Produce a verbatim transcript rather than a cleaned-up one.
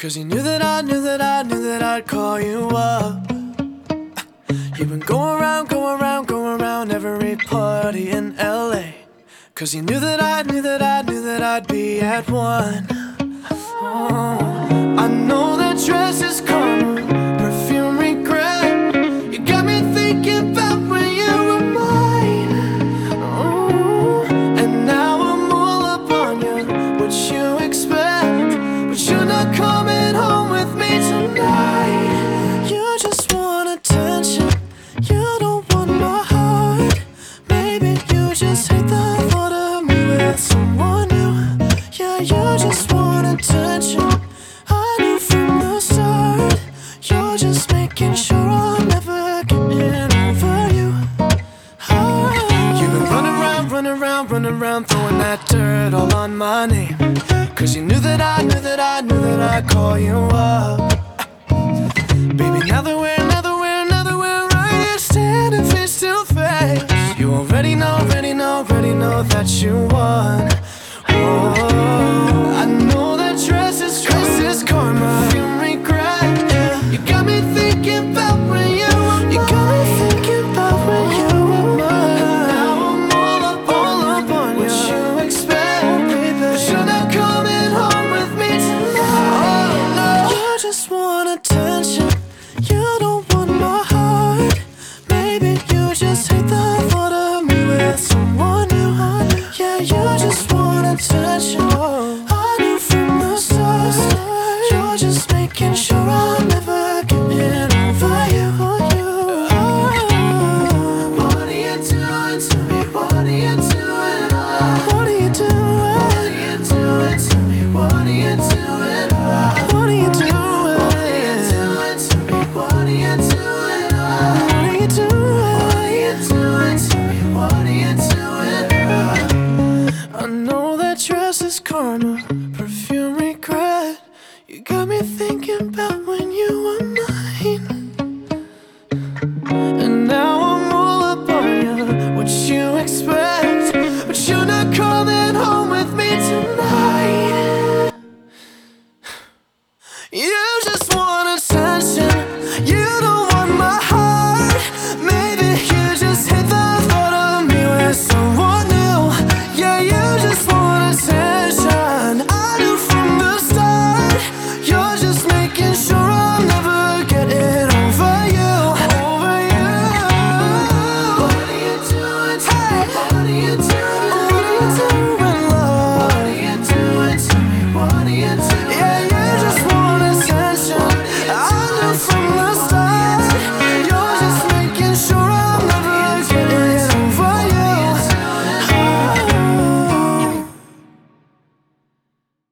Cause you knew that I knew that I knew that I'd call you up. You've been going around, going around, going around every party in L A. Cause you knew that I knew that I knew that I'd be at one. Oh, I know that dress is karma, perfume regret. You got me thinking about when you were mine. Oh, and now I'm all up on you. What you expect? But you're not coming home with me tonight. You just want attention. You don't want my heart. Maybe you just hate the thought of me with someone new. Yeah, you just want attention. I knew from the start. You're just making sure I'm never getting over you. Oh. You've been running around, running around, running around, throwing that dirt all on my name. Cause you knew that I knew that I knew that I'd call you up. Baby, now that we're, now that we're, now that we're right here standing face to face, you already know, already know, already know that you won. Oh, I know that dress is, dress is karma, you regret, yeah. You got me thinking about when you were mine. You got me thinking about when you were mine. And now I'm all up, all up on you. What you expect, baby? But you're not coming home with me tonight. Oh no, you just want attention. You don't want my heart. Maybe you just hate the thought of me with someone new. Yeah, you just want attention. I knew from the start. You're just making sure I'm never getting over you. What are you doing to me? What are you doing? What are you doing? What are you doing to me? What are you doing? What are you doing? What are you doing? What are you doing? What are you doing to me? What are you doing? I know that dress is karma, perfume regret. You got me thinking about when you were